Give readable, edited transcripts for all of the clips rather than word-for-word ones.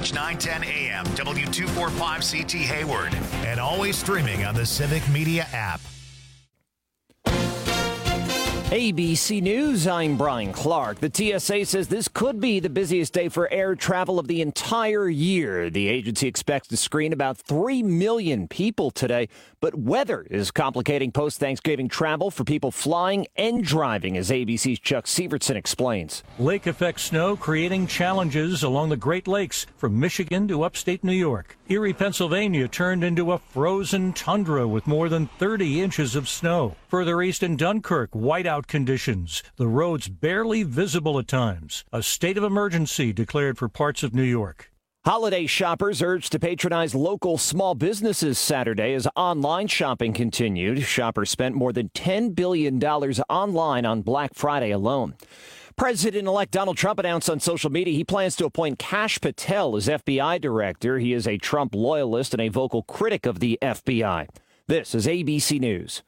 Watch 910 AM W245CT Hayward and always streaming on the Civic Media app. ABC News, I'm Brian Clark. The TSA says this could be the busiest day for air travel of the entire year. The agency expects to screen about 3 million people today, but weather is complicating post-Thanksgiving travel for people flying and driving, as ABC's Chuck Sievertson explains. Lake effect snow creating challenges along the Great Lakes from Michigan to upstate New York. Erie, Pennsylvania turned into a frozen tundra with more than 30 inches of snow. Further east in Dunkirk, whiteout conditions. The roads barely visible at times. A state of emergency declared for parts of New York. Holiday shoppers urged to patronize local small businesses Saturday as online shopping continued. Shoppers spent more than $10 billion online on Black Friday alone. President-elect Donald Trump announced on social media he plans to appoint Kash Patel as FBI director. He is a Trump loyalist and a vocal critic of the FBI. This is ABC News.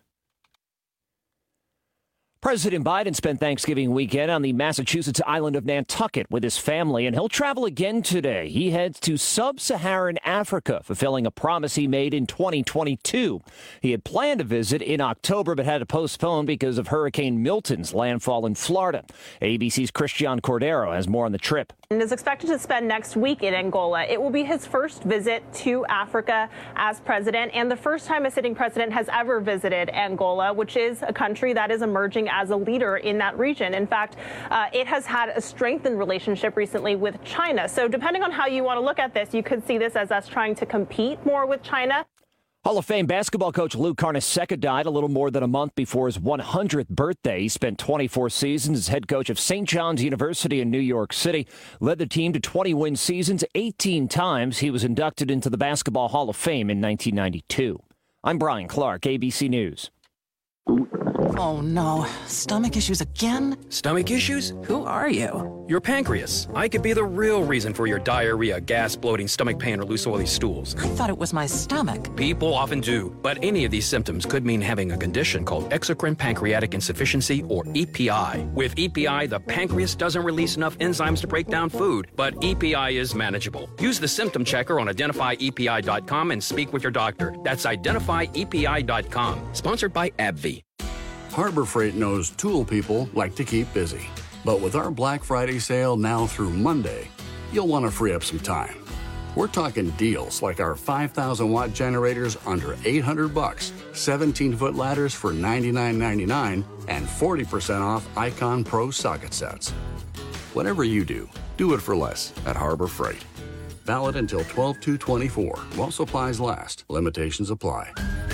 President Biden spent Thanksgiving weekend on the Massachusetts island of Nantucket with his family, and he'll travel again today. He heads to sub-Saharan Africa, fulfilling a promise he made in 2022. He had planned to visit in October, but had to postpone because of Hurricane Milton's landfall in Florida. ABC's Christian Cordero has more on the trip. And is expected to spend next week in Angola. It will be his first visit to Africa as president, and the first time a sitting president has ever visited Angola, which is a country that is emerging as a leader in that region. In fact, it has had a strengthened relationship recently with China. So depending on how you want to look at this, you could see this as us trying to compete more with China. Hall of Fame basketball coach Lou Carnesecca died a little more than a month before his 100th birthday. He spent 24 seasons as head coach of St. John's University in New York City, led the team to 20-win seasons 18 times. He was inducted into the Basketball Hall of Fame in 1992. I'm Brian Clark, ABC News. Oh no, stomach issues again? Stomach issues? Who are you? Your pancreas. I could be the real reason for your diarrhea, gas, bloating, stomach pain, or loose oily stools. I thought it was my stomach. People often do, but any of these symptoms could mean having a condition called exocrine pancreatic insufficiency, or EPI. With EPI, the pancreas doesn't release enough enzymes to break down food, but EPI is manageable. Use the symptom checker on identifyepi.com and speak with your doctor. That's identifyepi.com. Sponsored by AbbVie. Harbor Freight knows tool people like to keep busy. But with our Black Friday sale now through Monday, you'll want to free up some time. We're talking deals like our 5,000-watt generators under $800, 17-foot ladders for $99.99, and 40% off Icon Pro socket sets. Whatever you do, do it for less at Harbor Freight. Valid until 12/2/24 while supplies last. Limitations apply.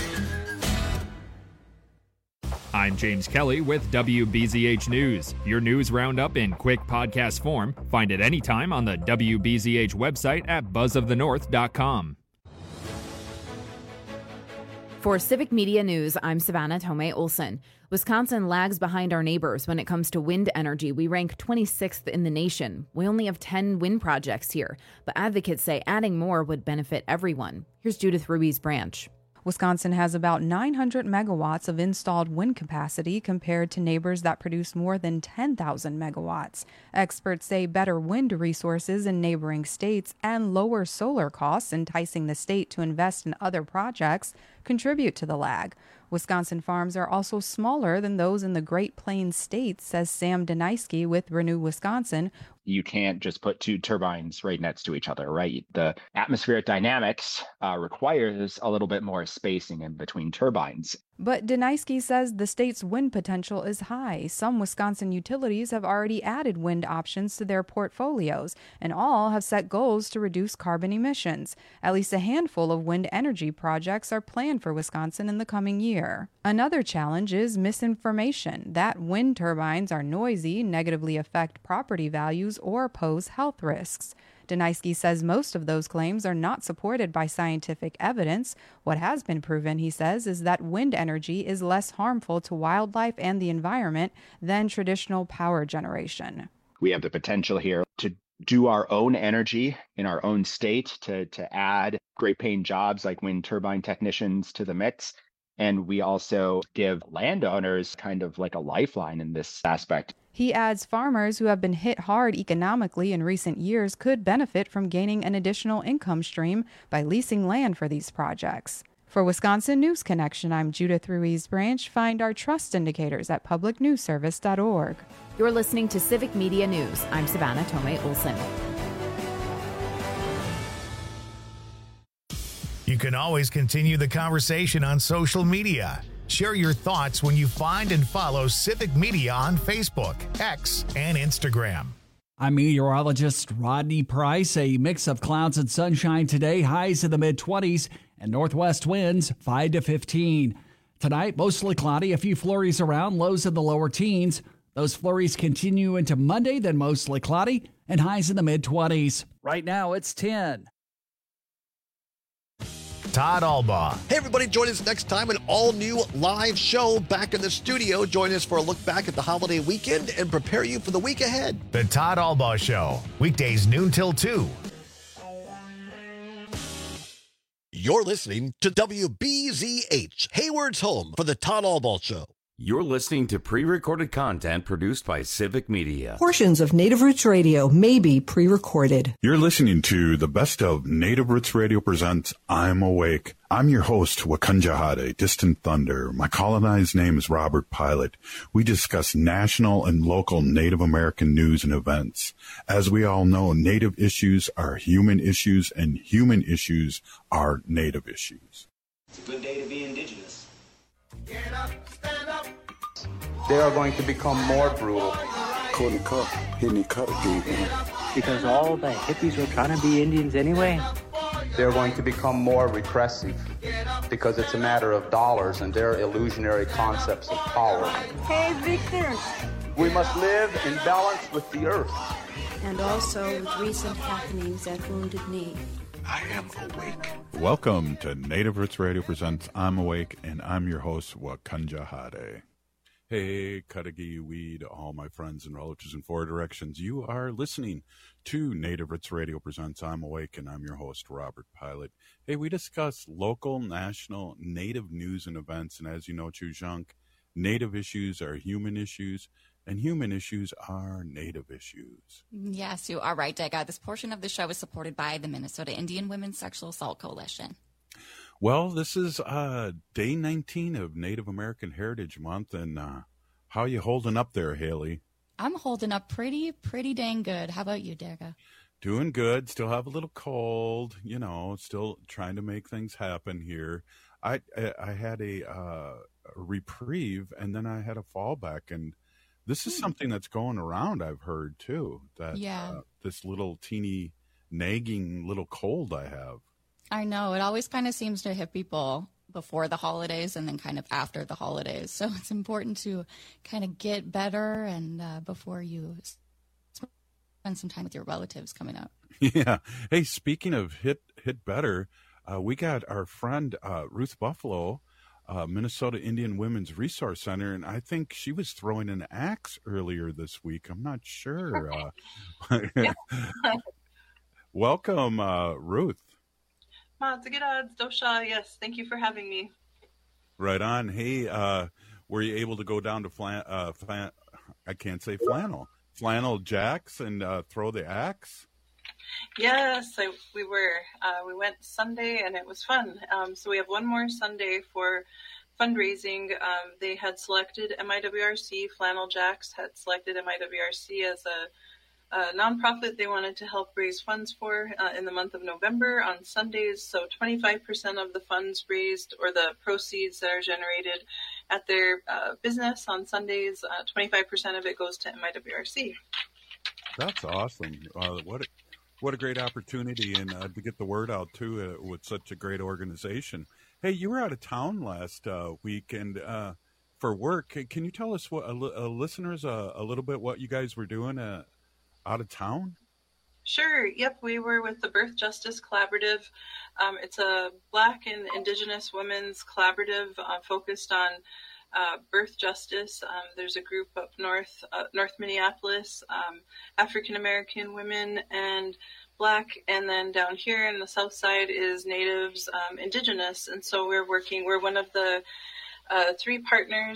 I'm James Kelly with WBZH News. Your news roundup in quick podcast form. Find it anytime on the WBZH website at buzzofthenorth.com. For Civic Media News, I'm Savannah Tomei Olson. Wisconsin lags behind our neighbors when it comes to wind energy. We rank 26th in the nation. We only have 10 wind projects here, but advocates say adding more would benefit everyone. Here's Judith Ruiz Branch. Wisconsin has about 900 megawatts of installed wind capacity compared to neighbors that produce more than 10,000 megawatts. Experts say better wind resources in neighboring states and lower solar costs, enticing the state to invest in other projects, contribute to the lag. Wisconsin farms are also smaller than those in the Great Plains states, says Sam Deniski with Renew Wisconsin. You can't just put two turbines right next to each other, right? The atmospheric dynamics requires a little bit more spacing in between turbines. But Deniski says the state's wind potential is high. Some Wisconsin utilities have already added wind options to their portfolios, and all have set goals to reduce carbon emissions. At least a handful of wind energy projects are planned for Wisconsin in the coming year. Another challenge is misinformation that wind turbines are noisy, negatively affect property values, or pose health risks. Deniski says most of those claims are not supported by scientific evidence. What has been proven, he says, is that wind energy is less harmful to wildlife and the environment than traditional power generation. We have the potential here to do our own energy in our own state, to add great paying jobs like wind turbine technicians to the mix. And we also give landowners kind of like a lifeline in this aspect. He adds farmers who have been hit hard economically in recent years could benefit from gaining an additional income stream by leasing land for these projects. For Wisconsin News Connection, I'm Judith Ruiz Branch. Find our trust indicators at publicnewsservice.org. You're listening to Civic Media News. I'm Savannah Tomei Olson. You can always continue the conversation on social media. Share your thoughts when you find and follow Civic Media on Facebook, X, and Instagram. I'm meteorologist Rodney Price. A mix of clouds and sunshine today, highs in the mid-20s, and northwest winds 5 to 15. Tonight, mostly cloudy, a few flurries around, lows in the lower teens. Those flurries continue into Monday, then mostly cloudy, and highs in the mid-20s. Right now, it's 10. Todd Albaugh. Hey, everybody, join us next time, an all-new live show back in the studio. Join us for a look back at the holiday weekend and prepare you for the week ahead. The Todd Albaugh Show, weekdays noon till 2. You're listening to WBZH, Hayward's home for the Todd Albaugh Show. You're listening to pre-recorded content produced by Civic Media. Portions of Native Roots Radio may be pre-recorded. You're listening to the best of Native Roots Radio presents I'm Awake. I'm your host, Wakunjahade, Distant Thunder. My colonized name is Robert Pilot. We discuss national and local Native American news and events. As we all know, Native issues are human issues, and human issues are Native issues. It's a good day to be Indigenous. Get up, stand up. They are going to become more brutal. Because all the hippies were trying to be Indians anyway. They're going to become more repressive because it's a matter of dollars and their illusionary concepts of power. Hey, Victor. We must live in balance with the earth. And also with recent happenings at Wounded Knee. I am awake. Welcome to Native Roots Radio presents I'm Awake, and I'm your host, Wakunjahade. Hey, Cudahy weed, all my friends and relatives in four directions. You are listening to Native Roots Radio presents I'm Awake, and I'm your host, Robert Pilot. Hey, we discuss local, national, Native news and events, and as you know, Chujunk, Native issues are human issues, and human issues are Native issues. Yes, you are right, Dega. This portion of the show is supported by the Minnesota Indian Women's Sexual Assault Coalition. Well, this is day 19 of Native American Heritage Month, and how you holding up there, Haley? I'm holding up pretty dang good. How about you, Dega? Doing good. Still have a little cold, you know, still trying to make things happen here. I had a reprieve, and then I had a fallback, and this is something that's going around, I've heard, too, that this little teeny nagging little cold I have. I know. It always kind of seems to hit people before the holidays and then kind of after the holidays. So it's important to kind of get better and before you spend some time with your relatives coming up. Yeah. Hey, speaking of hit better, we got our friend Ruth Buffalo, Minnesota Indian Women's Resource Center, and I think she was throwing an axe earlier this week. I'm not sure. Welcome, Ruth. Dosha, yes, thank you for having me. Right on. Hey, were you able to go down to Flannel Jacks and throw the axe? Yes, we were. We went Sunday and it was fun. So we have one more Sunday for fundraising. They had selected MIWRC, Flannel Jacks had selected MIWRC as a nonprofit they wanted to help raise funds for in the month of November on Sundays. So 25% of the funds raised or the proceeds that are generated at their business on Sundays, 25% of it goes to MIWRC. That's awesome. What a great opportunity, and to get the word out too with such a great organization. Hey, you were out of town last week and for work. Can you tell us what listeners a little bit what you guys were doing out of town? Sure. Yep. We were with the Birth Justice Collaborative. It's a Black and Indigenous women's collaborative focused on birth justice. There's a group up north Minneapolis, African American women and Black, and then down here in the south side is Natives, Indigenous. And so we're one of the three partners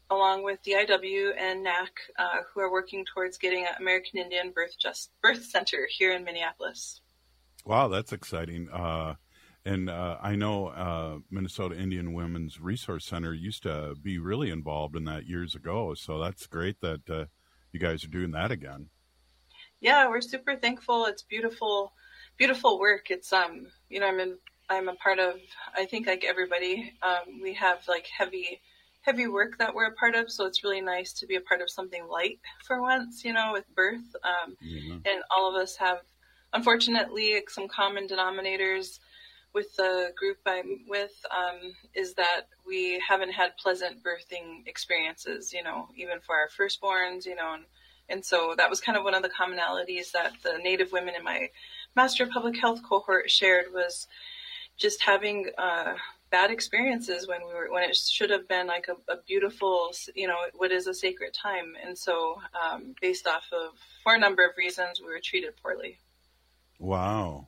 along with DIW and NAC, who are working towards getting an American Indian birth center here in Minneapolis. Wow, that's exciting. And I know Minnesota Indian Women's Resource Center used to be really involved in that years ago. So that's great that you guys are doing that again. Yeah, we're super thankful. It's beautiful, beautiful work. It's you know, I'm a part of. I think like everybody, we have like heavy work that we're a part of. So it's really nice to be a part of something light for once. You know, with birth, and all of us have, unfortunately, some common denominators with the group I'm with, is that we haven't had pleasant birthing experiences, you know, even for our firstborns, you know, and so that was kind of one of the commonalities that the Native women in my Master of Public Health cohort shared, was just having bad experiences when it should have been like a beautiful, you know, what is a sacred time. And so based off of, for a number of reasons, we were treated poorly. Wow.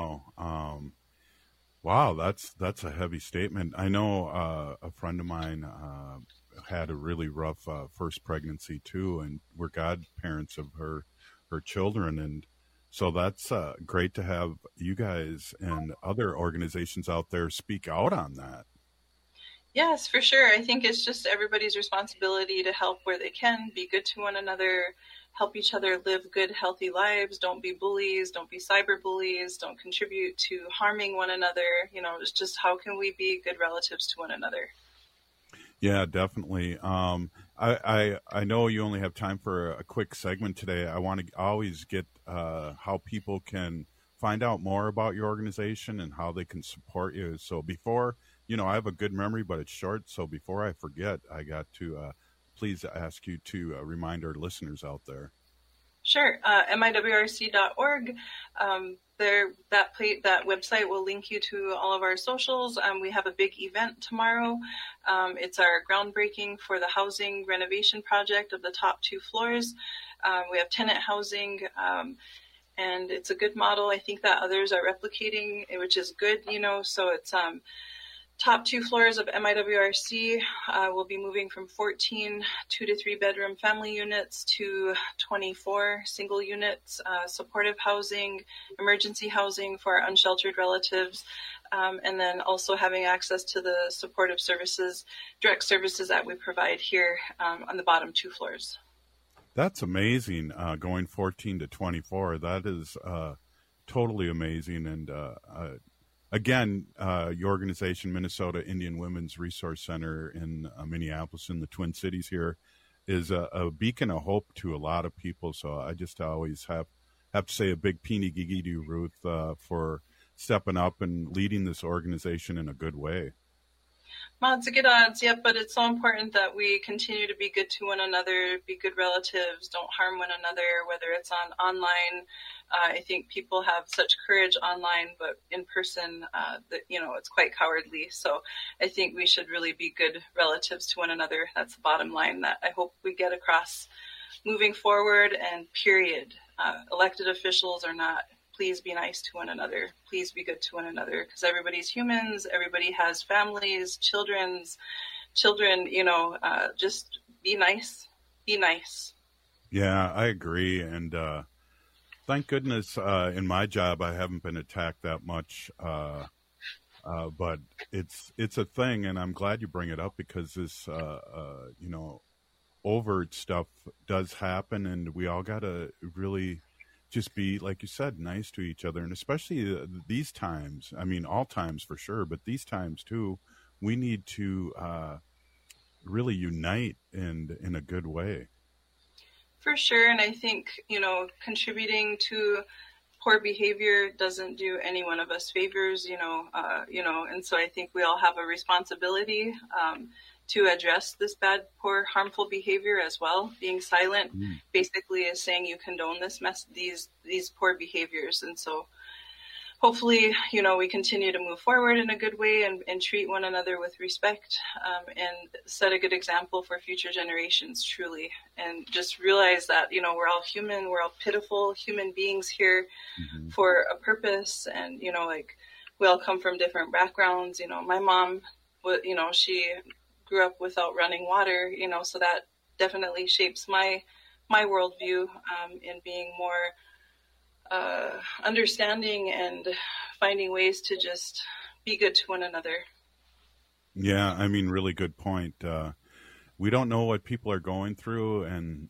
Wow, that's a heavy statement. I know a friend of mine had a really rough first pregnancy too, and we're godparents of her children, and so that's great to have you guys and other organizations out there speak out on that. Yes, for sure. I think it's just everybody's responsibility to help where they can, be good to one another, help each other live good, healthy lives. Don't be bullies. Don't be cyber bullies. Don't contribute to harming one another. You know, it's just how can we be good relatives to one another? Yeah, definitely. I know you only have time for a quick segment today. I want to always get how people can find out more about your organization and how they can support you. So before, you know, I have a good memory, but it's short. So before I forget, I got to please ask you to remind our listeners out there. Sure. MIWRC.org. That website will link you to all of our socials. We have a big event tomorrow. It's our groundbreaking for the housing renovation project of the top 2 floors. We have tenant housing, and it's a good model. I think that others are replicating, which is good, you know, so it's top 2 floors of MIWRC will be moving from 14 2 to 3 bedroom family units to 24 single units, supportive housing, emergency housing for our unsheltered relatives, and then also having access to the supportive services, direct services that we provide here on the bottom 2 floors. That's amazing, going 14 to 24. That is totally amazing. And again, your organization, Minnesota Indian Women's Resource Center in Minneapolis, in the Twin Cities here, is a beacon of hope to a lot of people. So I just always have to say a big peeny gigi to Ruth for stepping up and leading this organization in a good way. Odds are good odds, yeah, but it's so important that we continue to be good to one another, be good relatives, don't harm one another, whether it's online. I think people have such courage online, but in person, that, you know, it's quite cowardly. So I think we should really be good relatives to one another. That's the bottom line that I hope we get across moving forward, and period. Elected officials are not. Please be nice to one another. Please be good to one another, because everybody's humans. Everybody has families, children, you know, just be nice. Be nice. Yeah, I agree. And thank goodness in my job I haven't been attacked that much. But it's a thing, and I'm glad you bring it up, because this, you know, overt stuff does happen, and we all got to really just be, like you said, nice to each other. And especially these times, I mean, all times for sure, but these times too, we need to really unite in a good way. For sure. And I think, you know, contributing to poor behavior doesn't do any one of us favors, you know, and so I think we all have a responsibility to address this bad, poor, harmful behavior as well. Being silent basically is saying you condone these poor behaviors. And so hopefully, you know, we continue to move forward in a good way and treat one another with respect, and set a good example for future generations, truly. And just realize that, you know, we're all human, we're all pitiful human beings here for a purpose. And, you know, like, we all come from different backgrounds. You know, my mom, you know, she grew up without running water, you know, so that definitely shapes my worldview in being more understanding and finding ways to just be good to one another. Yeah, I mean, really good point. We don't know what people are going through, and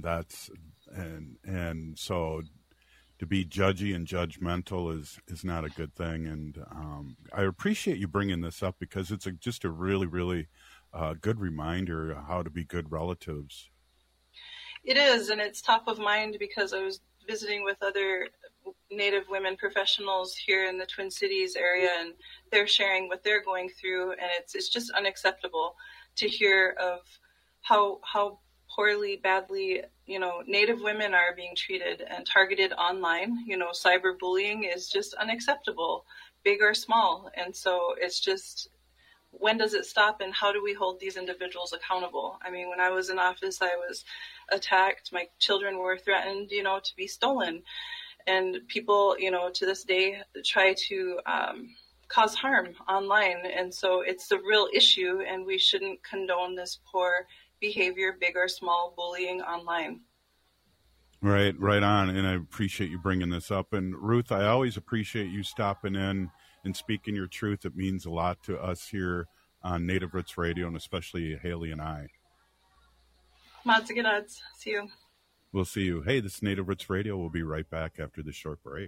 so to be judgy and judgmental is not a good thing. And I appreciate you bringing this up because it's just a really, really good reminder of how to be good relatives. It is, and it's top of mind because I was visiting with other Native women professionals here in the Twin Cities area, and they're sharing what they're going through, and it's just unacceptable to hear of how poorly, badly, you know, Native women are being treated and targeted online. You know, cyberbullying is just unacceptable, big or small. And so it's just, when does it stop, and how do we hold these individuals accountable? I mean, when I was in office, I was attacked. My children were threatened, you know, to be stolen. And people, you know, to this day try to cause harm online. And so it's a real issue, and we shouldn't condone this poor behavior, big or small, bullying online. Right on. And I appreciate you bringing this up. And Ruth, I always appreciate you stopping in and speaking your truth. It means a lot to us here on Native Roots Radio, and especially Haley and I. Matzagads. See you. We'll see you. Hey, this is Native Roots Radio. We'll be right back after this short break.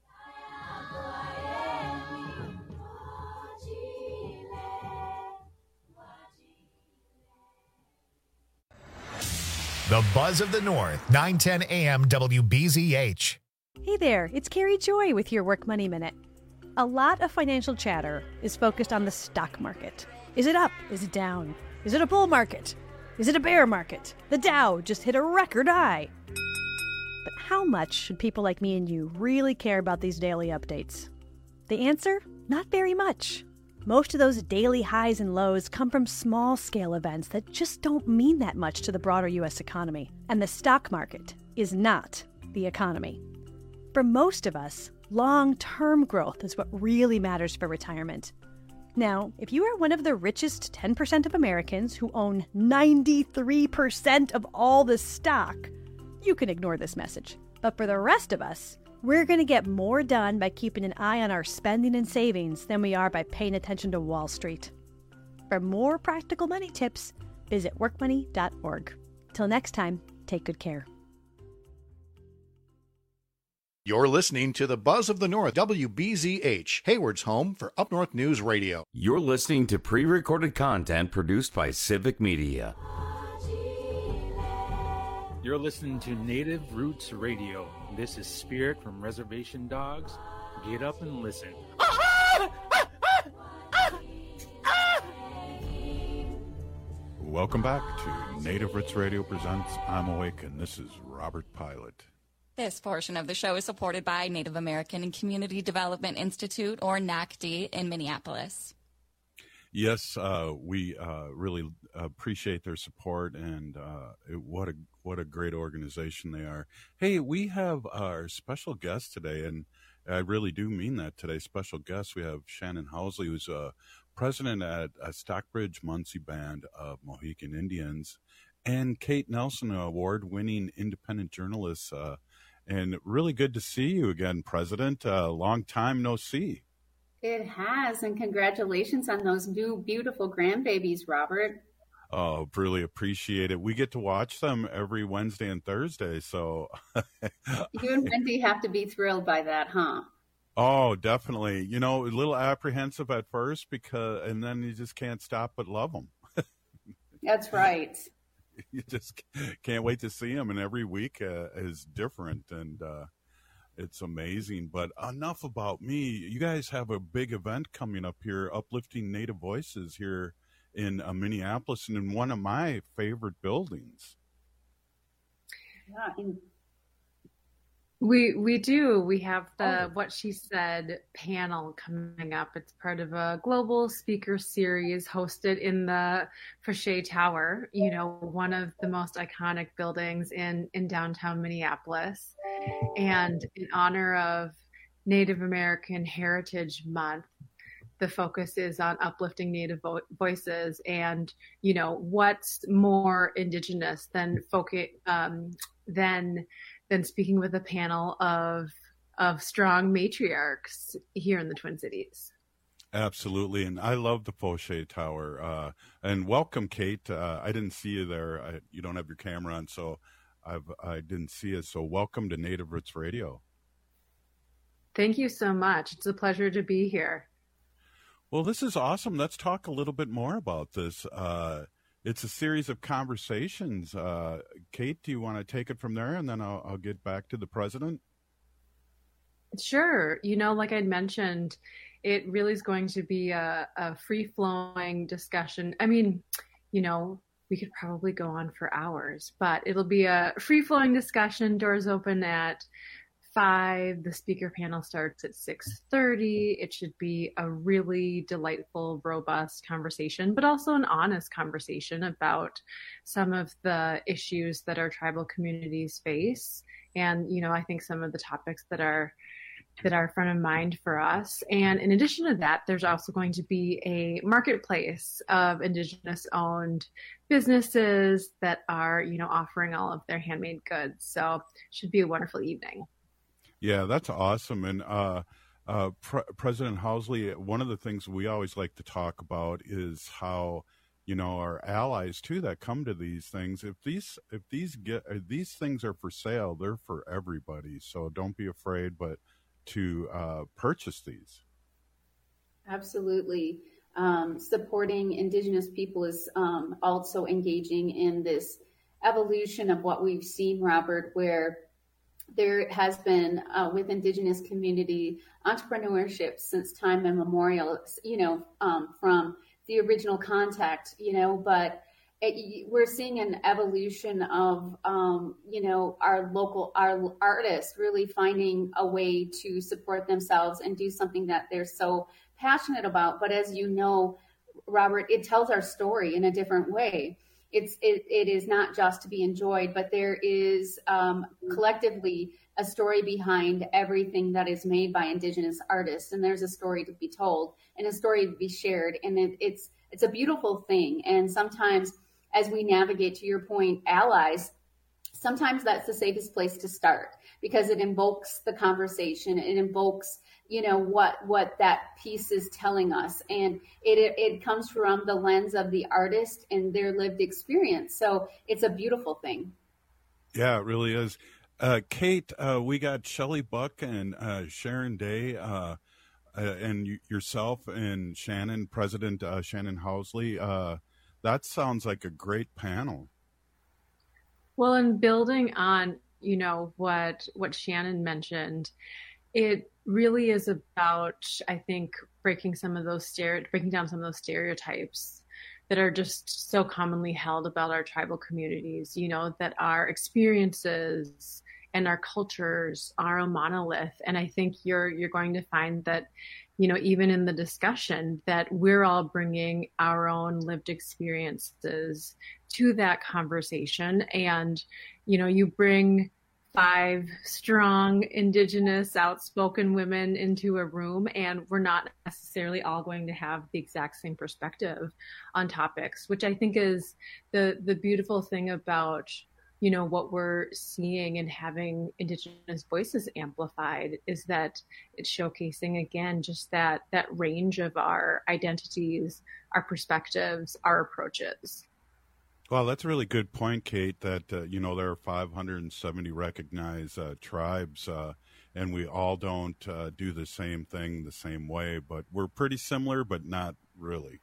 The Buzz of the North, 910 AM WBZH. Hey there, it's Carrie Joy with your Work Money Minute. A lot of financial chatter is focused on the stock market. Is it up? Is it down? Is it a bull market? Is it a bear market? The Dow just hit a record high. But how much should people like me and you really care about these daily updates? The answer? Not very much. Most of those daily highs and lows come from small-scale events that just don't mean that much to the broader U.S. economy. And the stock market is not the economy. For most of us, long-term growth is what really matters for retirement. Now, if you are one of the richest 10% of Americans who own 93% of all the stock, you can ignore this message. But for the rest of us, we're going to get more done by keeping an eye on our spending and savings than we are by paying attention to Wall Street. For more practical money tips, visit workmoney.org. Till next time, take good care. You're listening to the Buzz of the North, WBZH, Hayward's home for Up North News Radio. You're listening to pre-recorded content produced by Civic Media. You're listening to Native Roots Radio. This is Spirit from Reservation Dogs. Get up and listen. Welcome back to Native Roots Radio presents I'm Awake, and this is Robert Pilot. This portion of the show is supported by Native American and Community Development Institute, or NACD, in Minneapolis. Yes, we really appreciate their support, and what a great organization they are. Hey, we have our special guest today, and I really do mean that today. Special guest, we have Shannon Housley, who's president at Stockbridge Munsee Band of Mohican Indians, and Kate Nelson, an award-winning independent journalist. And really good to see you again, President. Long time no see. It has, and congratulations on those new beautiful grandbabies, Robert. Oh, really appreciate it. We get to watch them every Wednesday and Thursday, so... You and Wendy have to be thrilled by that, huh? Oh, definitely. You know, a little apprehensive at first, and then you just can't stop but love them. That's right. You just can't wait to see them, and every week is different, and it's amazing. But enough about me. You guys have a big event coming up here, Uplifting Native Voices, here in Minneapolis, and in one of my favorite buildings. Yeah, we do. We have the What She Said panel coming up. It's part of a global speaker series hosted in the Fauché Tower, you know, one of the most iconic buildings in downtown Minneapolis. And in honor of Native American Heritage Month, the focus is on uplifting Native voices, and what's more Indigenous than speaking with a panel of strong matriarchs here in the Twin Cities. Absolutely, and I love the Foshay Tower. And welcome, Kate. I didn't see you there. You don't have your camera on, so I didn't see it. So welcome to Native Roots Radio. Thank you so much. It's a pleasure to be here. Well, this is awesome. Let's talk a little bit more about this. It's a series of conversations. Kate, do you want to take it from there, and then I'll get back to the president? Sure. Like I'd mentioned, it really is going to be a free-flowing discussion. I mean, we could probably go on for hours, but it'll be a free-flowing discussion. Doors open at 5. The speaker panel starts at 6:30. It should be a really delightful, robust conversation, but also an honest conversation about some of the issues that our tribal communities face. And, I think some of the topics that are front of mind for us. And in addition to that, there's also going to be a marketplace of Indigenous owned businesses that are, offering all of their handmade goods. So it should be a wonderful evening. Yeah, that's awesome. And President Housley, one of the things we always like to talk about is how, our allies too that come to these things, if these things are for sale, they're for everybody. So don't be afraid, but to purchase these. Absolutely. Supporting Indigenous people is also engaging in this evolution of what we've seen, Robert, where there has been with Indigenous community entrepreneurship since time immemorial, from the original contact, but we're seeing an evolution of, our artists really finding a way to support themselves and do something that they're so passionate about. But as you know, Robert, it tells our story in a different way. It is not just to be enjoyed, but there is collectively a story behind everything that is made by Indigenous artists. And there's a story to be told and a story to be shared. And it's a beautiful thing. And sometimes as we navigate, to your point, allies, sometimes that's the safest place to start because it invokes the conversation. It invokes, what that piece is telling us. And it comes from the lens of the artist and their lived experience. So it's a beautiful thing. Yeah, it really is. Kate, we got Shelley Buck and Sharon Day and yourself and Shannon, President Shannon Housley. That sounds like a great panel. Well, in building on, what Shannon mentioned, it really is about, I think, breaking down some of those stereotypes that are just so commonly held about our tribal communities, that our experiences and our cultures are a monolith. And I think you're going to find that, even in the discussion, that we're all bringing our own lived experiences to that conversation. And, you bring 5 strong Indigenous outspoken women into a room, and we're not necessarily all going to have the exact same perspective on topics, which I think is the beautiful thing about, what we're seeing and having Indigenous voices amplified is that it's showcasing, again, just that range of our identities, our perspectives, our approaches. Well, that's a really good point, Kate, that, there are 570 recognized tribes, and we all don't do the same thing the same way, but we're pretty similar, but not really.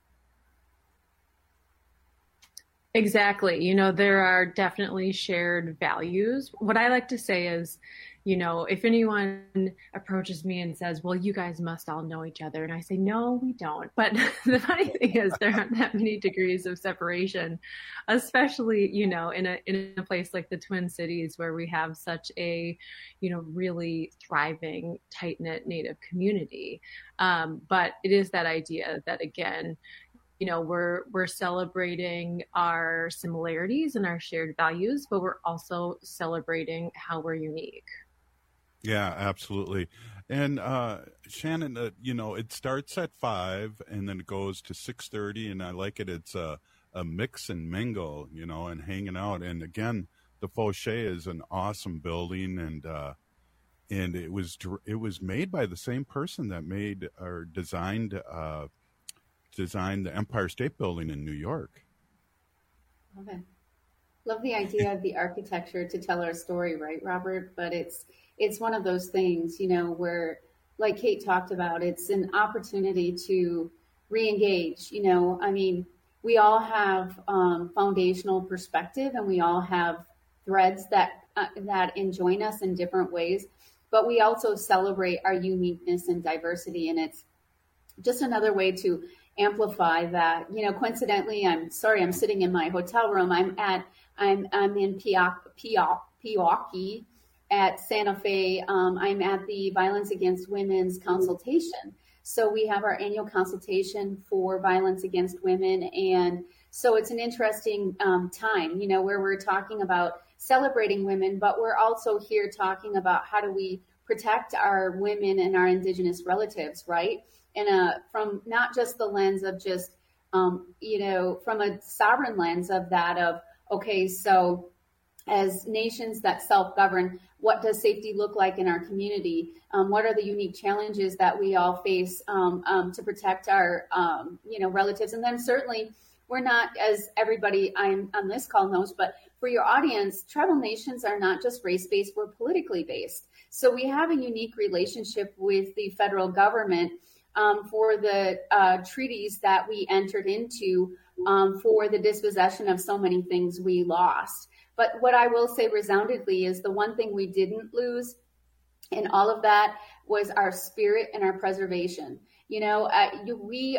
Exactly. There are definitely shared values. What I like to say is, if anyone approaches me and says, well, you guys must all know each other. And I say, no, we don't. But the funny thing is there aren't that many degrees of separation, especially, in a place like the Twin Cities where we have such a, really thriving, tight-knit Native community. But it is that idea that, again, we're celebrating our similarities and our shared values, but we're also celebrating how we're unique. Yeah, absolutely. And Shannon, you know, it starts at 5 and then it goes to 6:30, and I like it. It's a mix and mingle, you know, and hanging out. And again, the Fauché is an awesome building, and it was made by the same person that made or designed the Empire State Building in New York. Love it. Love the idea of the architecture to tell our story, right, Robert? But it's one of those things, you know, where, like Kate talked about, it's an opportunity to re-engage. You know, I mean, we all have foundational perspective, and we all have threads that enjoin us in different ways, but we also celebrate our uniqueness and diversity, and it's just another way to amplify that. You know, coincidentally, I'm sitting in my hotel room. I'm in Pewaukee at Santa Fe. I'm at the Violence Against Women's consultation. So we have our annual consultation for violence against women. And so it's an interesting time, you know, where we're talking about celebrating women, but we're also here talking about how do we protect our women and our Indigenous relatives, right? And from not just the lens of just, you know, from a sovereign lens of that of, okay, so as nations that self-govern, what does safety look like in our community? What are the unique challenges that we all face to protect our, you know, relatives? And then certainly we're not, as everybody on this call knows, but for your audience, tribal nations are not just race-based, we're politically based. So we have a unique relationship with the federal government for the treaties that we entered into for the dispossession of so many things we lost. But what I will say resoundingly is the one thing we didn't lose in all of that was our spirit and our preservation. You know, we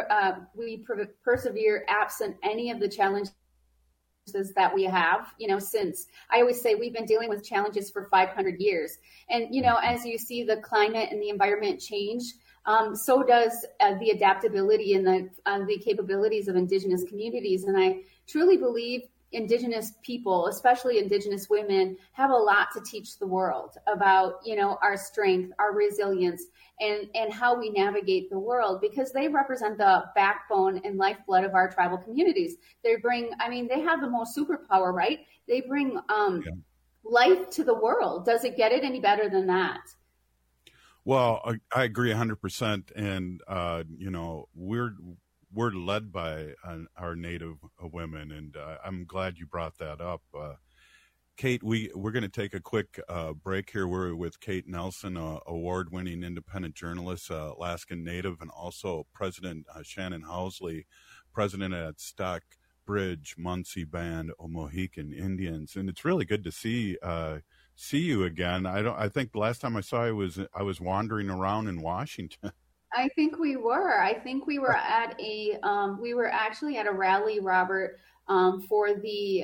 persevere absent any of the challenges that we have, you know, since I always say we've been dealing with challenges for 500 years. And, you know, as you see the climate and the environment change, so does the adaptability and the capabilities of Indigenous communities. And I truly believe Indigenous people, especially Indigenous women, have a lot to teach the world about, you know, our strength, our resilience, and how we navigate the world, because they represent the backbone and lifeblood of our tribal communities. They have the most superpower, right? They bring life to the world. Does it get it any better than that? Well, I agree 100%. And, you know, we're led by our Native women, and I'm glad you brought that up. Kate, we're going to take a quick break here. We're with Kate Nelson, award-winning independent journalist, Alaskan Native, and also President Shannon Housley, president at Stockbridge Munsee Band of Mohican Indians. And it's really good to see you again. I think the last time I saw you I was wandering around in Washington. I think we were. At we were actually at a rally, Robert, for the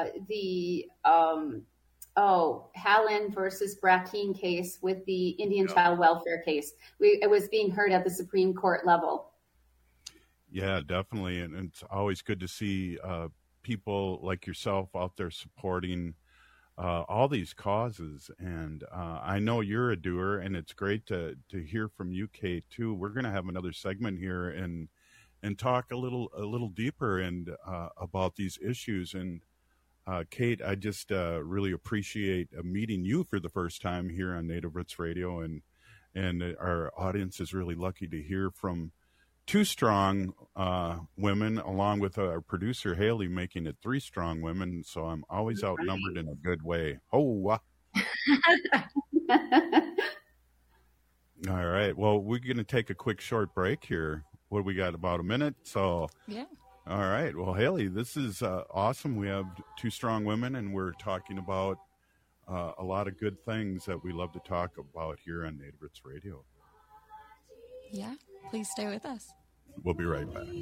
Hallen versus Brackeen case with the Indian child welfare case. It was being heard at the Supreme Court level. Yeah, definitely. And it's always good to see people like yourself out there supporting all these causes. And I know you're a doer, and it's great to hear from you, Kate, too. We're going to have another segment here and talk a little deeper and about these issues. And Kate, I just really appreciate meeting you for the first time here on Native Roots Radio, and our audience is really lucky to hear from two strong women, along with our producer Haley, making it three strong women. So I'm always outnumbered in a good way. All right. Well, we're going to take a quick short break here. What do we got? About a minute. So yeah. All right. Well, Haley, this is awesome. We have two strong women, and we're talking about a lot of good things that we love to talk about here on Native Roots Radio. Yeah. Please stay with us. We'll be right back.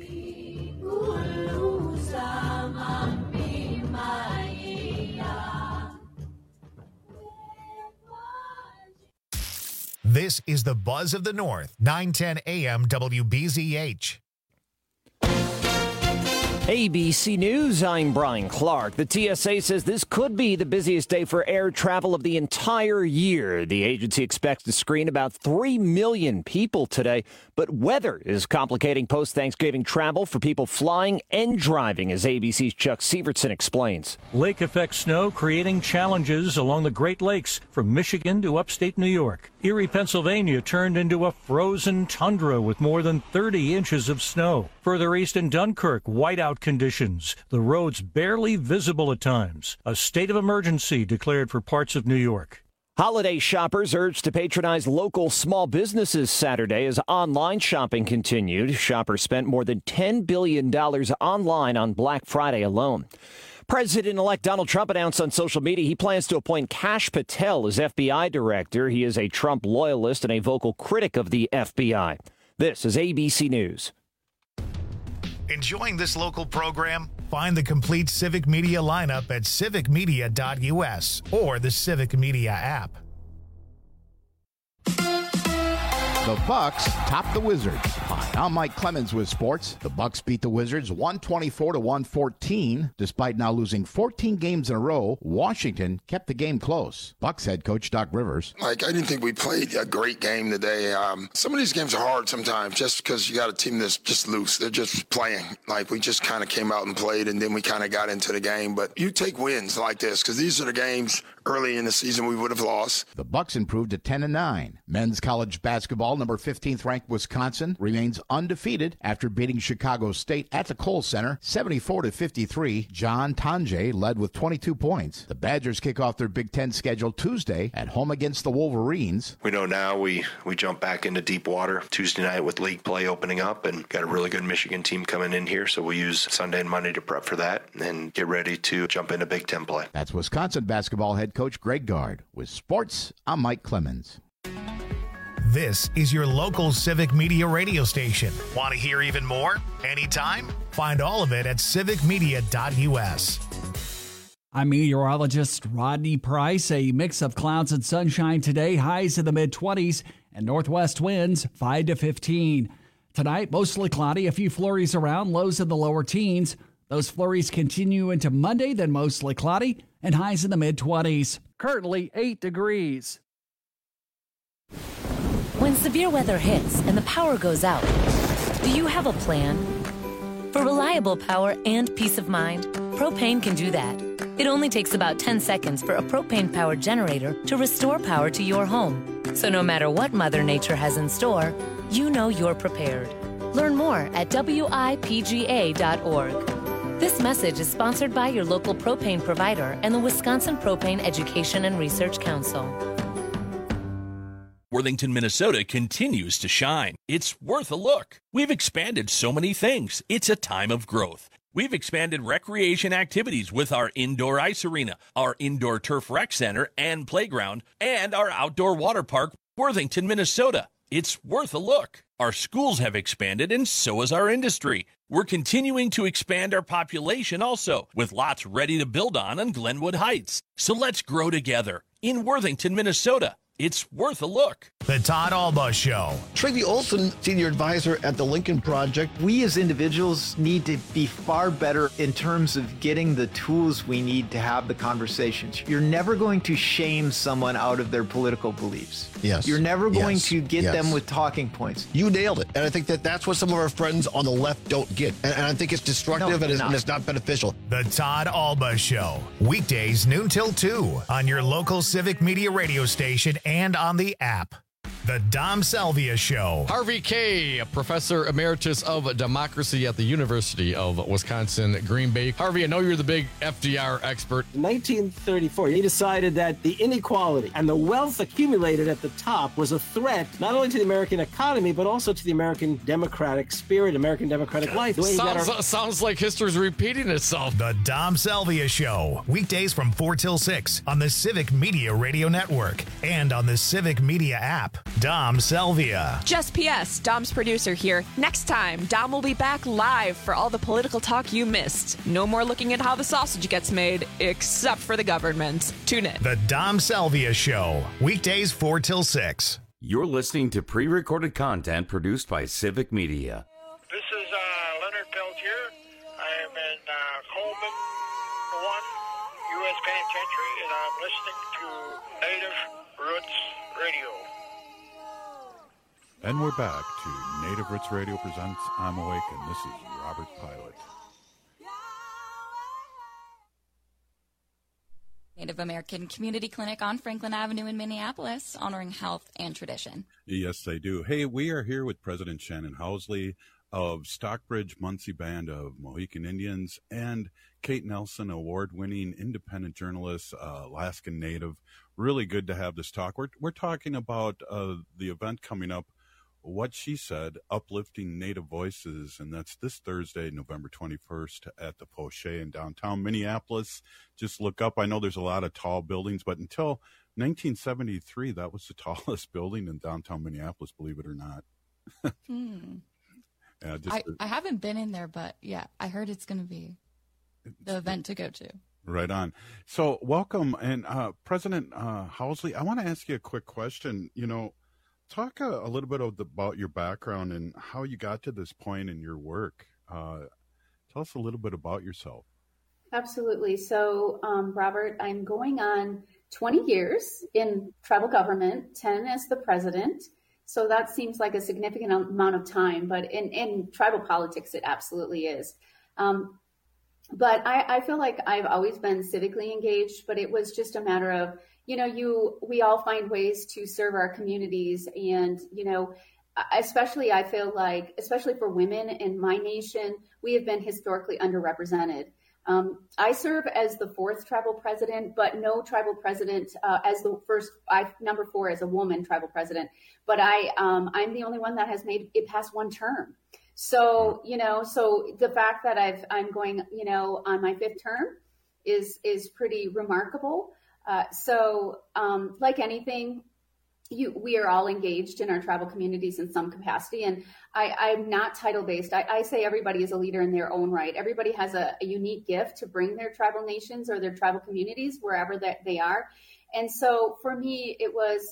This is the Buzz of the North, 910 AM WBZH. ABC News, I'm Brian Clark. The TSA says this could be the busiest day for air travel of the entire year. The agency expects to screen about 3 million people today, but weather is complicating post-Thanksgiving travel for people flying and driving, as ABC's Chuck Sievertson explains. Lake effect snow creating challenges along the Great Lakes from Michigan to upstate New York. Erie, Pennsylvania turned into a frozen tundra with more than 30 inches of snow. Further east in Dunkirk, whiteout conditions. The roads barely visible at times. A state of emergency declared for parts of New York. Holiday shoppers urged to patronize local small businesses Saturday as online shopping continued. Shoppers spent more than $10 billion online on Black Friday alone. President-elect Donald Trump announced on social media he plans to appoint Kash Patel as FBI director. He is a Trump loyalist and a vocal critic of the FBI. This is ABC News. Enjoying this local program? Find the complete Civic Media lineup at civicmedia.us or the Civic Media app. The Bucks top the Wizards. Hi, I'm Mike Clemens with sports. The Bucks beat the Wizards 124-114. Despite now losing 14 games in a row, Washington kept the game close. Bucks head coach Doc Rivers. Like, I didn't think we played a great game today. Some of these games are hard sometimes just because you got a team that's just loose. They're just playing. Like, we just kind of came out and played, and then we kind of got into the game. But you take wins like this because these are the games early in the season we would have lost. The Bucks improved to 10-9. Men's college basketball, number 15th ranked Wisconsin remains undefeated after beating Chicago State at the Kohl Center 74-53. John Tonje led with 22 points. The Badgers kick off their Big Ten schedule Tuesday at home against the Wolverines. We know now we jump back into deep water Tuesday night with league play opening up, and got a really good Michigan team coming in here, so we'll use Sunday and Monday to prep for that and get ready to jump into Big Ten play. That's Wisconsin basketball head coach Greg Gard. With sports, I'm Mike Clemens. This is your local Civic Media radio station. Want to hear even more? Anytime? Find all of it at civicmedia.us. I'm meteorologist Rodney Price. A mix of clouds and sunshine today, highs in the mid-20s, and northwest winds 5 to 15. Tonight, mostly cloudy, a few flurries around, lows in the lower teens. Those flurries continue into Monday, then mostly cloudy, and highs in the mid-20s. Currently 8 degrees. When severe weather hits and the power goes out, do you have a plan? For reliable power and peace of mind, Propane can do that. It only takes about 10 seconds for a propane-powered generator to restore power to your home. So no matter what Mother Nature has in store, you know you're prepared. Learn more at WIPGA.org. This message is sponsored by your local propane provider and the Wisconsin Propane Education and Research Council. Worthington, Minnesota continues to shine. It's worth a look. We've expanded so many things. It's a time of growth. We've expanded recreation activities with our indoor ice arena, our indoor turf rec center and playground, and our outdoor water park, Worthington, Minnesota. It's worth a look. Our schools have expanded, and so has our industry. We're continuing to expand our population also, with lots ready to build on Glenwood Heights. So let's grow together in Worthington, Minnesota. It's worth a look. The Todd Alba Show. Tracy Olson, Senior Advisor at the Lincoln Project. We as individuals need to be far better in terms of getting the tools we need to have the conversations. You're never going to shame someone out of their political beliefs. Yes. You're never going to get them with talking points. You nailed it. And I think that's what some of our friends on the left don't get. And I think it's destructive and it's not beneficial. The Todd Alba Show. Weekdays noon till 2 on your local Civic Media radio station and on the app. The Dom Salvia Show. Harvey Kaye, Professor Emeritus of Democracy at the University of Wisconsin, Green Bay. Harvey, I know you're the big FDR expert. In 1934, he decided that the inequality and the wealth accumulated at the top was a threat not only to the American economy, but also to the American democratic spirit, American democratic life. Sounds like history's repeating itself. The Dom Salvia Show. Weekdays from 4 till 6 on the Civic Media Radio Network and on the Civic Media app. Dom Salvia. Just PS, Dom's producer here. Next time, Dom will be back live for all the political talk you missed. No more looking at how the sausage gets made, except for the government. Tune in. The Dom Salvia Show. Weekdays 4 till 6. You're listening to pre-recorded content produced by Civic Media. This is Leonard Peltier. I am is Penitentiary, and I'm listening to Native Roots Radio. And we're back to Native Roots Radio presents I'm Awake, and this is Robert Pilot. Native American Community Clinic on Franklin Avenue in Minneapolis, honoring health and tradition. Yes, they do. Hey, we are here with President Shannon Housley of Stockbridge Munsee Band of Mohican Indians and Kate Nelson, award-winning independent journalist, Alaskan Native. Really good to have this talk. We're talking about the event coming up, What She Said, Uplifting Native Voices, and that's this Thursday, November 21st at the Poche in downtown Minneapolis. Just look up. I know there's a lot of tall buildings, but until 1973, that was the tallest building in downtown Minneapolis, believe it or not. Yeah, I haven't been in there, but yeah, I heard it's going to be the event to go to. Right on. So welcome. And President Housley, I want to ask you a quick question. You know, talk a little bit about your background and how you got to this point in your work. Tell us a little bit about yourself. Absolutely. So, Robert, I'm going on 20 years in tribal government, 10 as the president. So that seems like a significant amount of time, but in tribal politics, it absolutely is. But I feel like I've always been civically engaged, but it was just a matter of, we all find ways to serve our communities. And, especially I feel like, especially for women in my nation, we have been historically underrepresented. I serve as the 4th tribal president, but no tribal president as the first, number 4 as a woman tribal president. But I'm the only one that has made it past one term. So, so the fact that I'm going, on my 5th term is pretty remarkable. So like anything, we are all engaged in our tribal communities in some capacity. And I'm not title based. I say everybody is a leader in their own right. Everybody has a unique gift to bring their tribal nations or their tribal communities wherever that they are. And so for me, it was,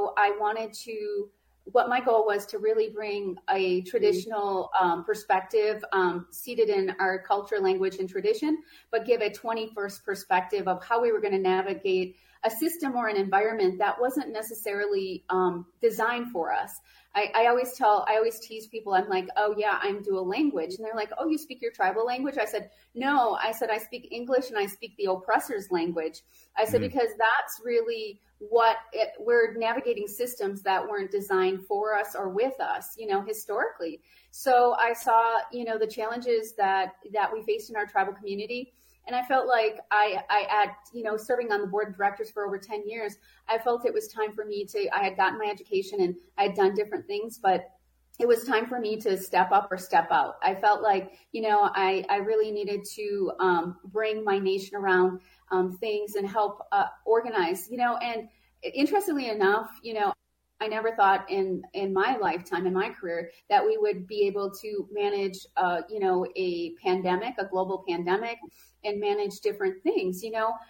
what my goal was to really bring a traditional perspective seated in our culture, language, and tradition, but give a 21st perspective of how we were going to navigate a system or an environment that wasn't necessarily designed for us. I always tease people, I'm like, oh yeah, I'm dual language. And they're like, oh, you speak your tribal language? I said, no, I speak English and I speak the oppressor's language. I said, because that's really we're navigating systems that weren't designed for us or with us, historically. So I saw, the challenges that we faced in our tribal community. And I felt like I serving on the board of directors for over 10 years, I felt it was time for me I had gotten my education and I had done different things, but it was time for me to step up or step out. I felt like, I really needed to bring my nation around things and help organize, and interestingly enough, I never thought in my lifetime, in my career, that we would be able to manage, a pandemic, a global pandemic, and manage different things.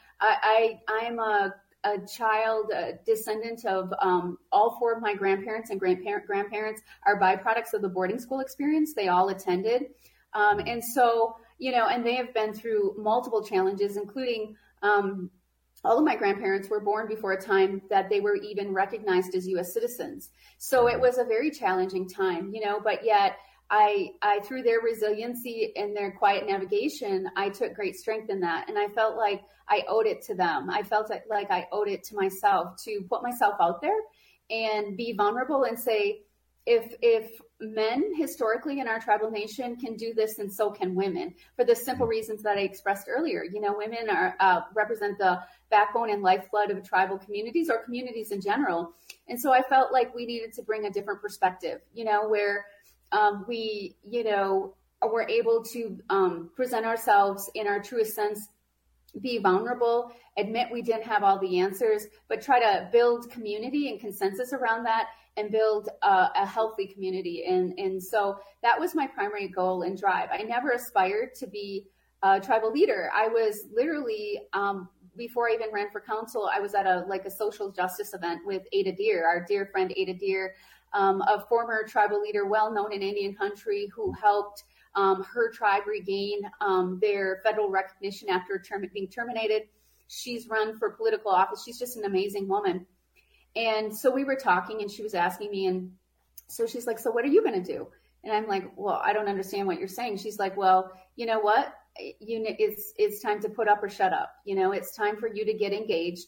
I'm a child, a descendant of all 4 of my grandparents and grandparents are byproducts of the boarding school experience. They all attended. And so, and they have been through multiple challenges, including all of my grandparents were born before a time that they were even recognized as U.S. citizens. So it was a very challenging time, but yet I through their resiliency and their quiet navigation, I took great strength in that. And I felt like I owed it to them. I felt like I owed it to myself to put myself out there and be vulnerable and say, if men historically in our tribal nation can do this, then so can women, for the simple reasons that I expressed earlier. Women represent the backbone and lifeblood of tribal communities or communities in general. And so I felt like we needed to bring a different perspective, where we, were able to present ourselves in our truest sense, be vulnerable, admit we didn't have all the answers, but try to build community and consensus around that and build a healthy community. And so that was my primary goal and drive. I never aspired to be a tribal leader. I was literally, before I even ran for council, I was at a social justice event with Ada Deer, our dear friend Ada Deer, a former tribal leader, well known in Indian country, who helped her tribe regain their federal recognition after being terminated. She's run for political office. She's just an amazing woman. And so we were talking, and she was asking me, and so she's like, so what are you going to do? And I'm like, well, I don't understand what you're saying. She's like, well, you know what? It's time to put up or shut up. It's time for you to get engaged.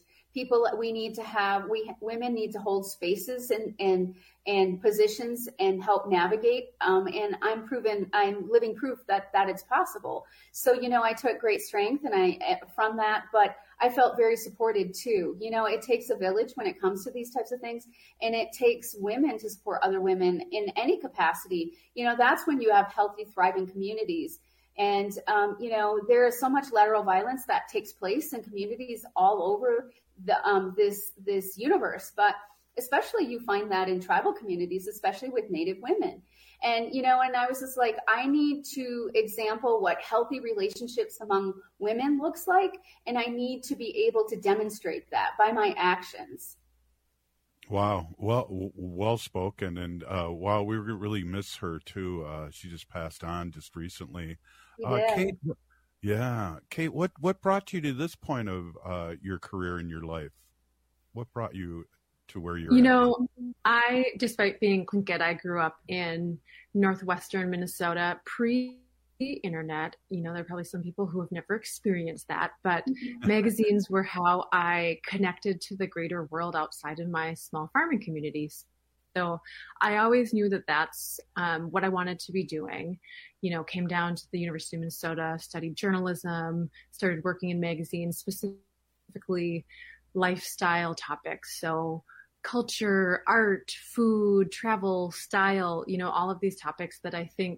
Women need to hold spaces and positions and help navigate. And I'm living proof that it's possible. So, I took great strength from that, but I felt very supported too. It takes a village when it comes to these types of things, and it takes women to support other women in any capacity. That's when you have healthy, thriving communities. And, there is so much lateral violence that takes place in communities all over this universe, but especially you find that in tribal communities, especially with Native women. And, and I was just like, I need to example what healthy relationships among women looks like. And I need to be able to demonstrate that by my actions. Wow. Well spoken. And wow, we really miss her too. She just passed on just recently. Kate, Kate, what brought you to this point of your career in your life? What brought you to where you're at? Despite being Tlingit, I grew up in northwestern Minnesota pre-internet. There are probably some people who have never experienced that, but magazines were how I connected to the greater world outside of my small farming communities. So I always knew that that's what I wanted to be doing. Came down to the University of Minnesota, studied journalism, started working in magazines, specifically lifestyle topics. So culture, art, food, travel, style, all of these topics that I think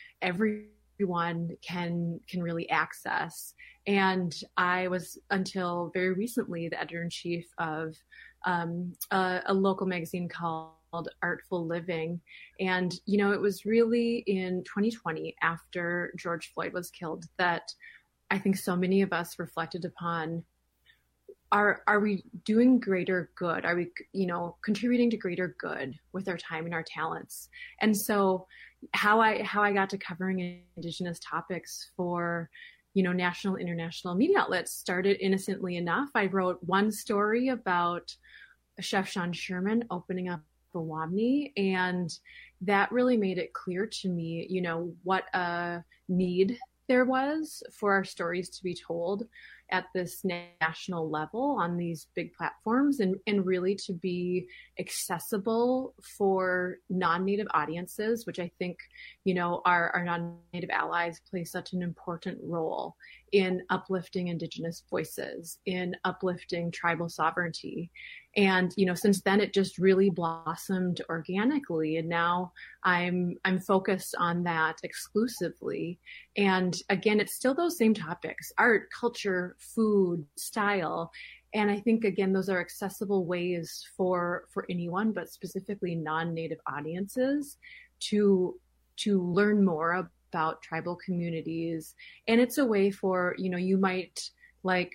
everyone can really access. And I was, until very recently, the editor-in-chief of a local magazine called Artful Living. And, it was really in 2020, after George Floyd was killed, that I think so many of us reflected upon, are we doing greater good? Are we, contributing to greater good with our time and our talents? And so how I got to covering Indigenous topics for, national, international media outlets started innocently enough. I wrote one story about Chef Sean Sherman opening up the Wamni, and that really made it clear to me, what a need there was for our stories to be told at this national level on these big platforms, and really to be accessible for non-Native audiences, which I think, our non-Native allies play such an important role in uplifting Indigenous voices, in uplifting tribal sovereignty. And, since then it just really blossomed organically. And now I'm focused on that exclusively. And again, it's still those same topics: art, culture, food, style. And I think, again, those are accessible ways for anyone, but specifically non-Native audiences to learn more about tribal communities. And it's a way for, you might, like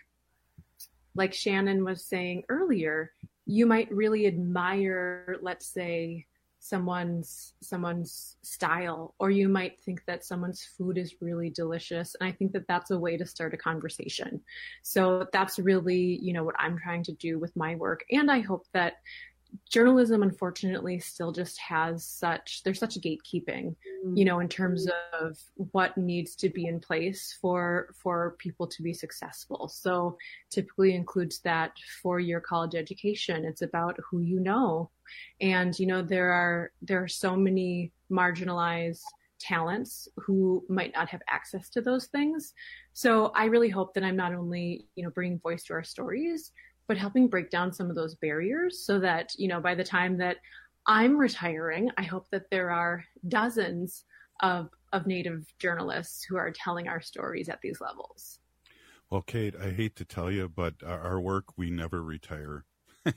Shannon was saying earlier, you might really admire, let's say, someone's style, or you might think that someone's food is really delicious. And I think that that's a way to start a conversation. So that's really, what I'm trying to do with my work. And I hope that journalism, unfortunately, still just has there's such gatekeeping, in terms of what needs to be in place for people to be successful. So typically includes that 4-year college education. It's about who you know. And, there are so many marginalized talents who might not have access to those things. So I really hope that I'm not only, bringing voice to our stories, but helping break down some of those barriers so that, by the time that I'm retiring, I hope that there are dozens of Native journalists who are telling our stories at these levels. Well, Kate, I hate to tell you, but our work, we never retire.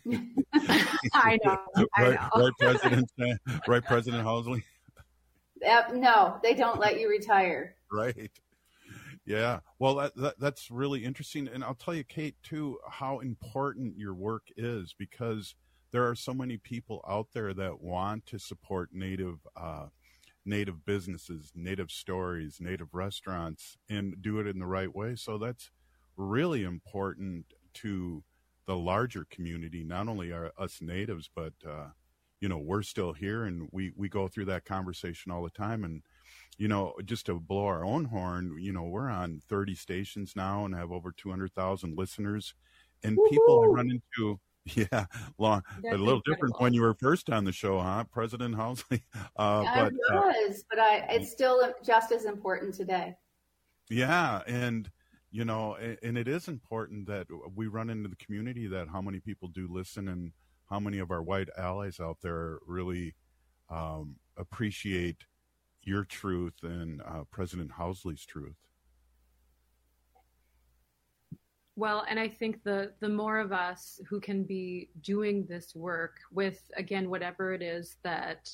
I know. Right, President Housley? No, they don't let you retire. Right. Yeah. Well, that's really interesting. And I'll tell you, Kate, too, how important your work is, because there are so many people out there that want to support Native businesses, Native stories, Native restaurants, and do it in the right way. So that's really important to the larger community, not only us natives, but, we're still here, and we go through that conversation all the time. And, just to blow our own horn, we're on 30 stations now and have over 200,000 listeners. And people I run into, a little different when you were first on the show, huh, President Housley? But it's still just as important today. Yeah, and and it is important that we run into the community, that how many people do listen and how many of our white allies out there really appreciate your truth and President Housley's truth. Well, and I think the more of us who can be doing this work with, again, whatever it is that,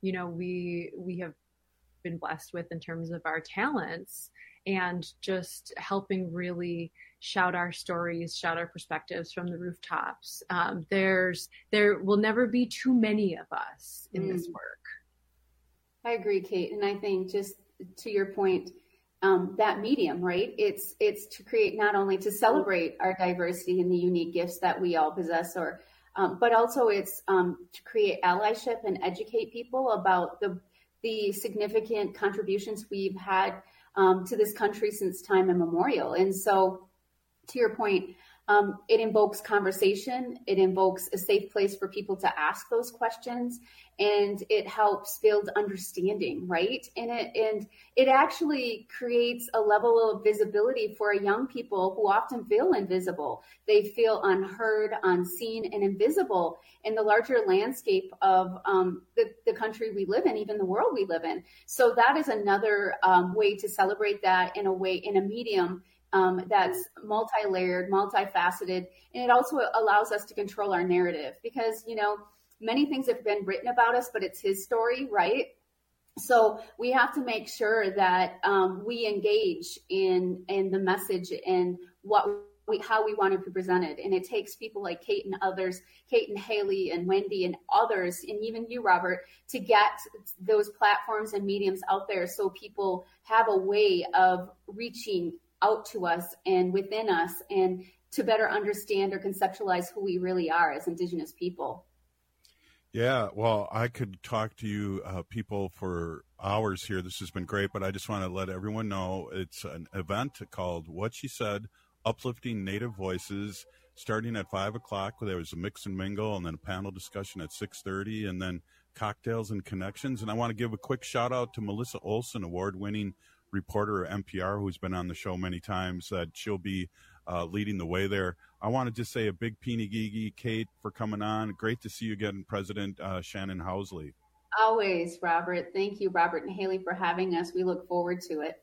we have been blessed with in terms of our talents, and just helping really shout our stories, shout our perspectives from the rooftops. There will never be too many of us in this work. I agree, Kate. And I think, just to your point, that medium, right? It's to create, not only to celebrate our diversity and the unique gifts that we all possess, but also it's to create allyship and educate people about the significant contributions we've had to this country since time immemorial. And so, to your point, it invokes conversation. It invokes a safe place for people to ask those questions, and it helps build understanding, right? And it actually creates a level of visibility for young people who often feel invisible. They feel unheard, unseen, and invisible in the larger landscape of the country we live in, even the world we live in. So that is another way to celebrate that in a medium that's multi-layered, multifaceted, and it also allows us to control our narrative, because, many things have been written about us, but it's his story, right? So we have to make sure that we engage in the message and how we want to be presented. And it takes people like Kate and others, Kate and Haley and Wendy and others, and even you, Robert, to get those platforms and mediums out there so people have a way of reaching out to us and within us, and to better understand or conceptualize who we really are as Indigenous people. Yeah, well, I could talk to you people for hours here. This has been great, but I just want to let everyone know it's an event called What She Said, Uplifting Native Voices, starting at 5 o'clock. There was a mix and mingle, and then a panel discussion at 6:30, and then cocktails and connections. And I want to give a quick shout out to Melissa Olson, award-winning reporter at NPR, who's been on the show many times, that she'll be leading the way there. I want to just say a big Peenigigi, Kate, for coming on. Great to see you again, President Shannon Housley. Always, Robert. Thank you, Robert and Haley, for having us. We look forward to it.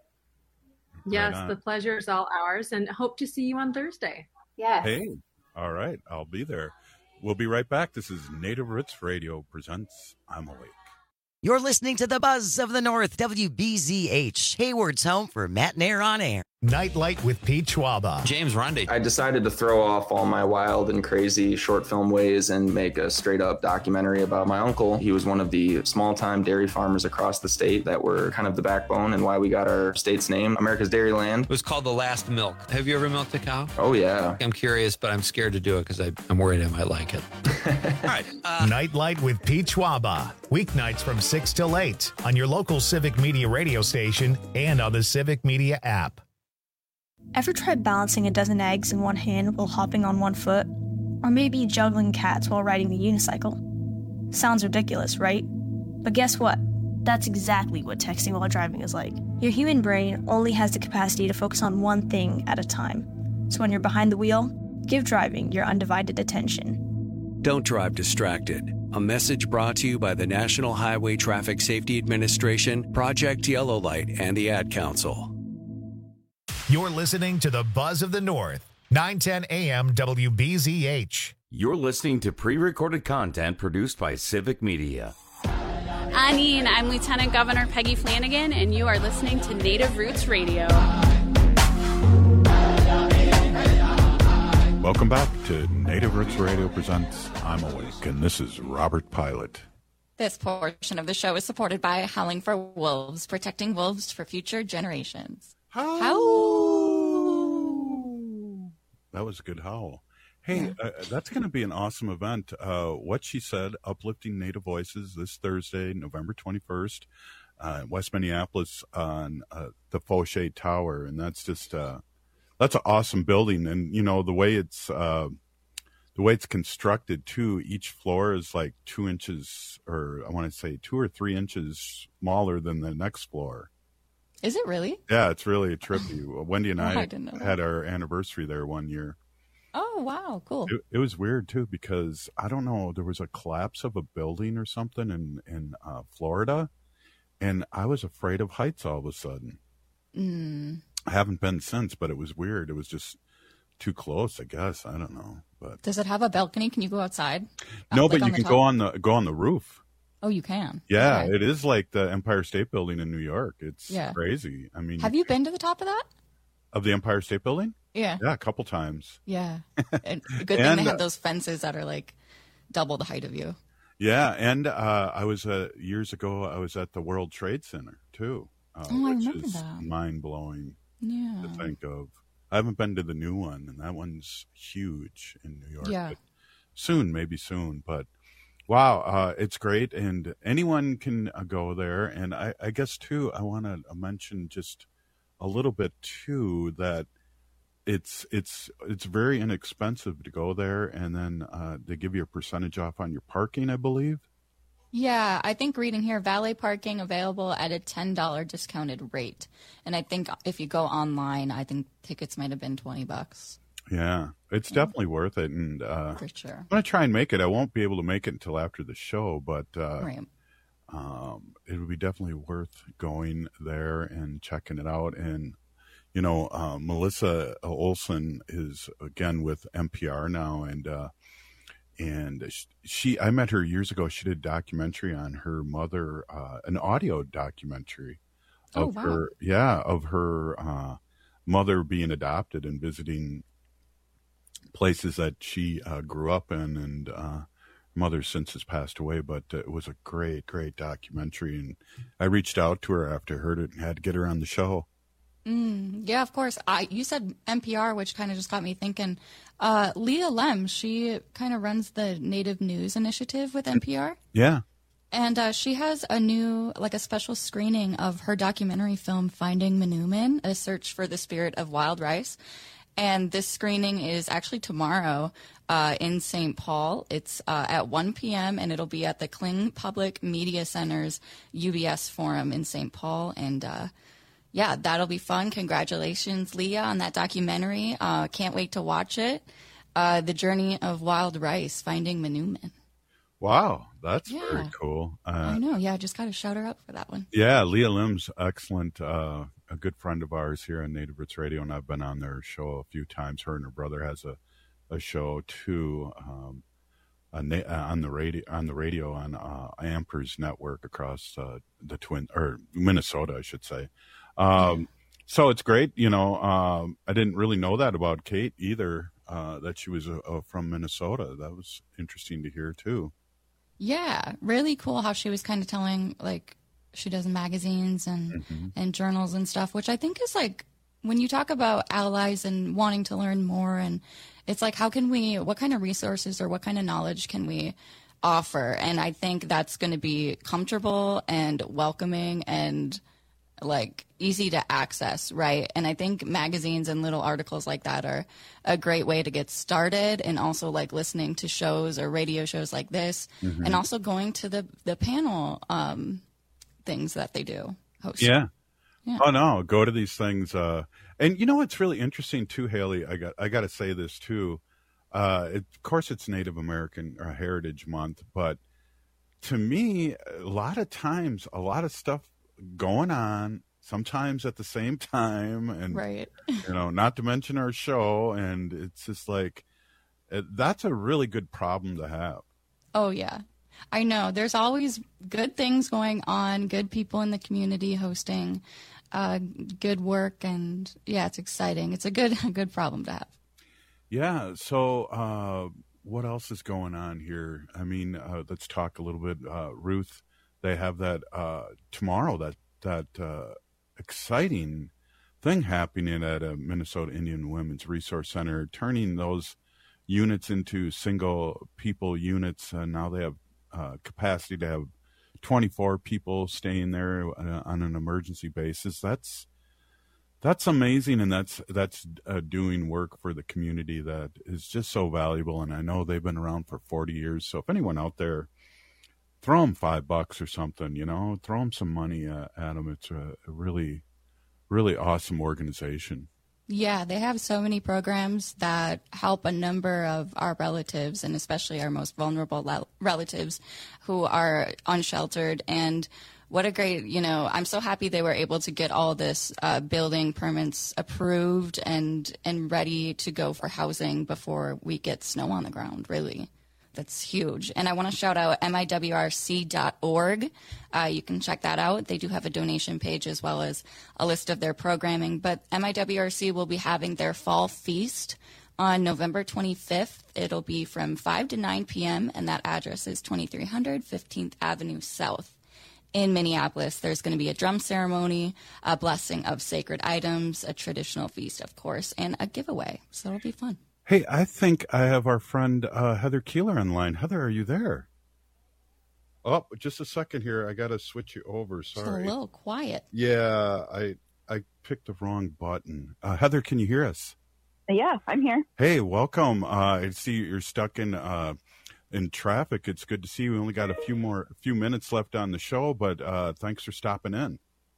Yes, the pleasure is all ours, and hope to see you on Thursday. Yes. Hey, all right. I'll be there. We'll be right back. This is Native Roots Radio presents I'm Awake. You're listening to the Buzz of the North, WBZH, Hayward's home for Matt and Air on Air. Nightlight with Pete Schwaba. James Rundy. I decided to throw off all my wild and crazy short film ways and make a straight up documentary about my uncle. He was one of the small time dairy farmers across the state that were kind of the backbone and why we got our state's name, America's Dairyland. It was called The Last Milk. Have you ever milked a cow? Oh, yeah. I'm curious, but I'm scared to do it because I'm worried I might like it. All right. Nightlight with Pete Schwaba. Weeknights from 6 till 8 on your local Civic Media radio station and on the Civic Media app. Ever tried balancing a dozen eggs in one hand while hopping on one foot? Or maybe juggling cats while riding the unicycle? Sounds ridiculous, right? But guess what? That's exactly what texting while driving is like. Your human brain only has the capacity to focus on one thing at a time. So when you're behind the wheel, give driving your undivided attention. Don't drive distracted. A message brought to you by the National Highway Traffic Safety Administration, Project Yellow Light, and the Ad Council. You're listening to the Buzz of the North, 910 AM WBZH. You're listening to pre-recorded content produced by Civic Media. I'm Lieutenant Governor Peggy Flanagan, and you are listening to Native Roots Radio. Welcome back to Native Roots Radio presents I'm Awake, and this is Robert Pilot. This portion of the show is supported by Howling for Wolves, protecting wolves for future generations. How? That was a good howl. Hey, that's going to be an awesome event. What She Said, Uplifting Native Voices, this Thursday, November 21st, West Minneapolis on the Fauché Tower. And that's just, that's an awesome building. And, you know, the way it's constructed too, each floor is like 2 inches, or I want to say 2 or 3 inches smaller than the next floor. Is it really? Yeah, it's really trippy. Wendy and I didn't know had our anniversary there one year. Oh, wow. Cool. It was weird too, because I don't know, there was a collapse of a building or something in Florida, and I was afraid of heights all of a sudden. I haven't been since, but it was weird. It was just too close, I guess. I don't know. But does it have a balcony? Can you go outside? No, but you can go on the roof. Oh, you can. Yeah, okay. It is like the Empire State Building in New York. It's crazy. I mean, have you been to the top of that? Of the Empire State Building? Yeah. Yeah, a couple times. Yeah. And good thing they have those fences that are like double the height of you. Yeah, and I was years ago, I was at the World Trade Center too. I remember which is that. Mind-blowing to think of. I haven't been to the new one, and that one's huge in New York. Yeah. But maybe soon. But wow, it's great, and anyone can go there. And I guess too, I want to mention just a little bit too that it's very inexpensive to go there, and then they give you a percentage off on your parking, I believe. Yeah, I think reading here, valet parking available at a $10 discounted rate. And I think if you go online, I think tickets might have been $20. Yeah, it's definitely worth it. And for sure. I'm going to try and make it. I won't be able to make it until after the show, but right. It would be definitely worth going there and checking it out. And, you know, Melissa Olson is, again, with NPR now, and I met her years ago. She did a documentary on her mother, an audio documentary of her mother being adopted and visiting places that she grew up in, and her mother since has passed away, but it was a great documentary, and I reached out to her after I heard it and had to get her on the show. Yeah, of course. You said NPR, which kind of just got me thinking. Leah Lem, she kind of runs the Native News Initiative with NPR. Yeah. And she has a special screening of her documentary film, Finding Manoomin, A Search for the Spirit of Wild Rice. And this screening is actually tomorrow in St. Paul. It's at 1 p.m., and it'll be at the Kling Public Media Center's UBS Forum in St. Paul. And yeah, that'll be fun. Congratulations, Leah, on that documentary. Can't wait to watch it. The Journey of Wild Rice, Finding Manoomin. Wow, that's very cool. I know. Yeah, just got to shout her out for that one. Yeah, Leah Lim's excellent. A good friend of ours here on Native Roots Radio, and I've been on their show a few times. Her and her brother has a show too on the radio on Amper's network across the Minnesota, I should say. So it's great. You know, I didn't really know that about Kate either, that she was from Minnesota. That was interesting to hear too. Yeah, really cool how she was kind of telling, like, she does magazines and journals and stuff, which I think is like, when you talk about allies and wanting to learn more, and it's like, what kind of resources or what kind of knowledge can we offer? And I think that's going to be comfortable and welcoming and like easy to access, right? And I think magazines and little articles like that are a great way to get started, and also like listening to shows or radio shows like this, and also going to the panel things that they do host. Yeah. Oh no, go to these things. And you know what's really interesting too, Haley? I got to say this too. Of course, it's Native American Heritage Month, but to me, a lot of times, a lot of stuff going on sometimes at the same time, and right. You know, not to mention our show, and it's just like that's a really good problem to have. Oh yeah, I know. There's always good things going on, good people in the community hosting, good work, and yeah, it's exciting. It's a good problem to have. Yeah. So what else is going on here? I mean, let's talk a little bit. Ruth, they have that tomorrow, that exciting thing happening at a Minnesota Indian Women's Resource Center, turning those units into single people units. Now they have capacity to have 24 people staying there on an emergency basis. That's amazing, and that's doing work for the community that is just so valuable. And I know they've been around for 40 years. So if anyone out there, throw them $5 or something, throw them some money at them. It's a really, really awesome organization. Yeah, they have so many programs that help a number of our relatives, and especially our most vulnerable relatives who are unsheltered. And what a great, I'm so happy they were able to get all this building permits approved and ready to go for housing before we get snow on the ground, really. That's huge. And I want to shout out miwrc.org. You can check that out. They do have a donation page as well as a list of their programming. But MIWRC will be having their fall feast on November 25th. It'll be from 5 to 9 p.m., and that address is 2300 15th Avenue South. In Minneapolis, there's going to be a drum ceremony, a blessing of sacred items, a traditional feast, of course, and a giveaway. So it'll be fun. Hey, I think I have our friend Heather Keeler online. Heather, are you there? Oh, just a second here. I got to switch you over. Sorry. It's a little quiet. Yeah, I picked the wrong button. Heather, can you hear us? Yeah, I'm here. Hey, welcome. I see you're stuck in traffic. It's good to see you. We only got a few minutes left on the show, but thanks for stopping in.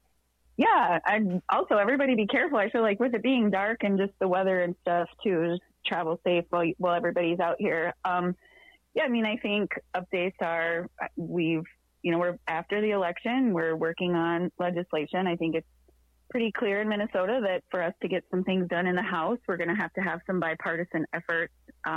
Yeah, and also everybody be careful. I feel like with it being dark and just the weather and stuff too, just travel safe while everybody's out here. Yeah, I mean, I think updates are we're after the election, we're working on legislation. I think it's pretty clear in Minnesota that for us to get some things done in the House, we're going to have some bipartisan efforts.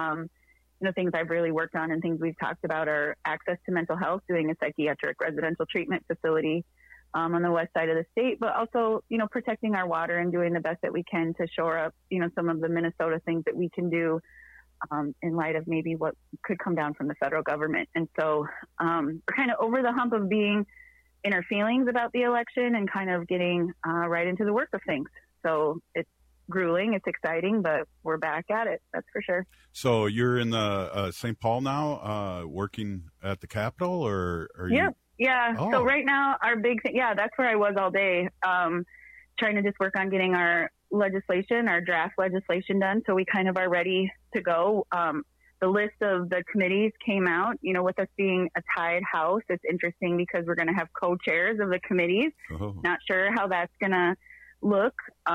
Things I've really worked on and things we've talked about are access to mental health, doing a psychiatric residential treatment facility on the west side of the state, but also, protecting our water and doing the best that we can to shore up, some of the Minnesota things that we can do in light of maybe what could come down from the federal government. And so we're kind of over the hump of being in our feelings about the election and kind of getting right into the work of things. So it's grueling, it's exciting, but we're back at it. That's for sure. So you're in the St. Paul now, working at the Capitol, or are you? Yeah. Oh. So right now, our big thing, that's where I was all day, trying to just work on getting our draft legislation done. So we kind of are ready to go. The list of the committees came out, with us being a tied House. It's interesting because we're going to have co-chairs of the committees. Oh. Not sure how that's going to look,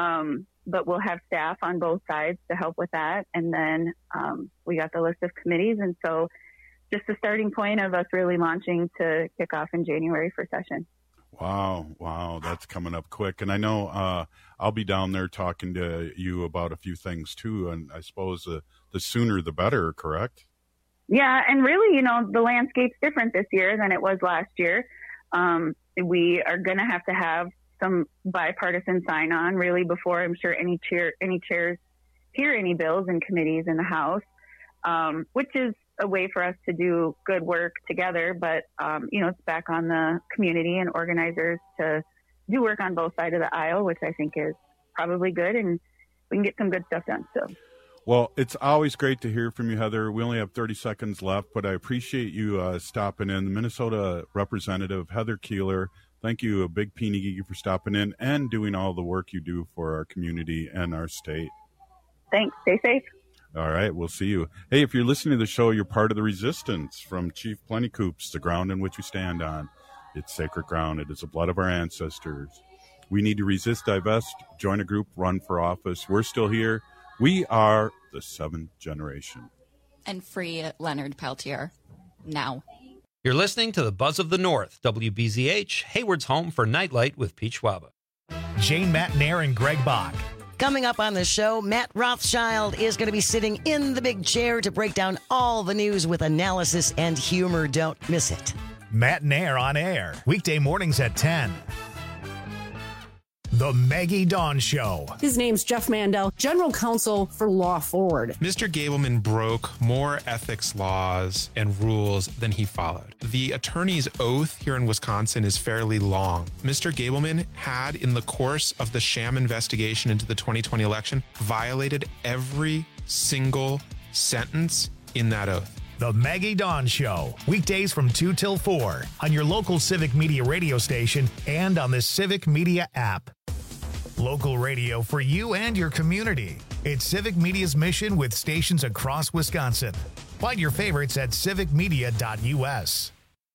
but we'll have staff on both sides to help with that. And then we got the list of committees. And so just the starting point of us really launching to kick off in January for session. Wow. That's coming up quick. And I know I'll be down there talking to you about a few things too. And I suppose the sooner the better, correct? Yeah. And really, the landscape's different this year than it was last year. We are going to have some bipartisan sign on really before I'm sure any chairs hear any bills and committees in the House, which is a way for us to do good work together. But, it's back on the community and organizers to do work on both sides of the aisle, which I think is probably good, and we can get some good stuff done. So. Well, it's always great to hear from you, Heather. We only have 30 seconds left, but I appreciate you stopping in. The Minnesota representative, Heather Keeler, thank you, a big Peenigee, for stopping in and doing all the work you do for our community and our state. Thanks. Stay safe. All right, we'll see you. Hey, if you're listening to the show, you're part of the resistance. From Chief Plentycoops, the ground in which we stand on. It's sacred ground. It is the blood of our ancestors. We need to resist, divest, join a group, run for office. We're still here. We are the seventh generation. And free Leonard Peltier now. You're listening to the Buzz of the North, WBZH, Hayward's home for Nightlight with Pete Schwaba. Jane Matnair and Greg Bach. Coming up on the show, Matt Rothschild is going to be sitting in the big chair to break down all the news with analysis and humor. Don't miss it. Matt Nair on air, weekday mornings at 10. The Maggie Dawn Show. His name's Jeff Mandel, General Counsel for Law Forward. Mr. Gableman broke more ethics laws and rules than he followed. The attorney's oath here in Wisconsin is fairly long. Mr. Gableman had, in the course of the sham investigation into the 2020 election, violated every single sentence in that oath. The Maggie Dawn Show, weekdays from 2 till 4 on your local Civic Media radio station and on the Civic Media app. Local radio for you and your community. It's Civic Media's mission with stations across Wisconsin. Find your favorites at civicmedia.us.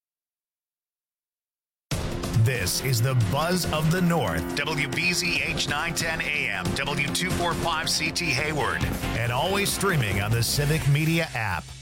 This is the Buzz of the North, WBZH 910 AM, W245CT Hayward, and always streaming on the Civic Media app.